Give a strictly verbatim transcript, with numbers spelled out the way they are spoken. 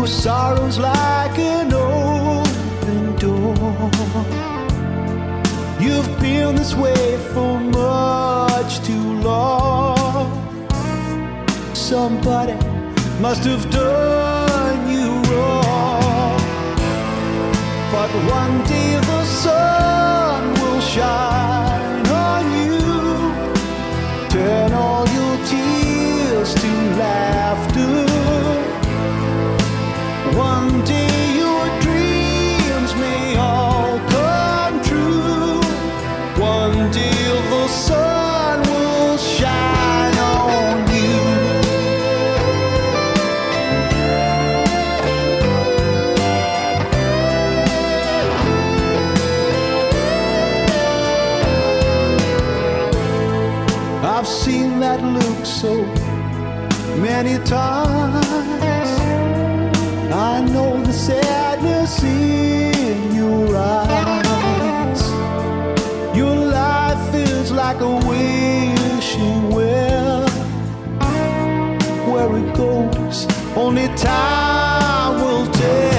Your sorrow's like an open door. You've been this way for much too long. Somebody must have done you wrong. But one day the sun will shine on you. Turn all your tears to laughter. One day your dreams may all come true. One day the sun will shine on you. I've seen that look so many times. I know the sadness in your eyes. Your life is like a wishing well. Where it goes, only time will tell.